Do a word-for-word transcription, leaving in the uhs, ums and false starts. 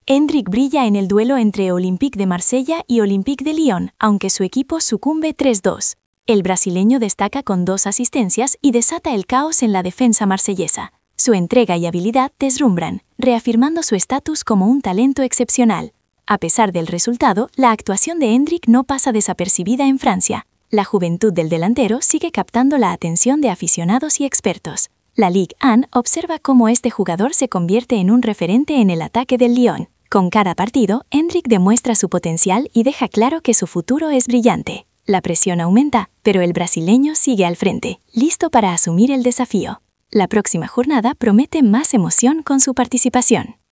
Endrick brilla en el duelo entre Olympique de Marsella y Olympique de Lyon, aunque su equipo sucumbe tres dos. El brasileño destaca con dos asistencias y desata el caos en la defensa marsellesa. Su entrega y habilidad deslumbran, reafirmando su estatus como un talento excepcional. A pesar del resultado, la actuación de Endrick no pasa desapercibida en Francia. La juventud del delantero sigue captando la atención de aficionados y expertos. La Ligue uno observa cómo este jugador se convierte en un referente en el ataque del Lyon. Con cada partido, Endrick demuestra su potencial y deja claro que su futuro es brillante. La presión aumenta, pero el brasileño sigue al frente, listo para asumir el desafío. La próxima jornada promete más emoción con su participación.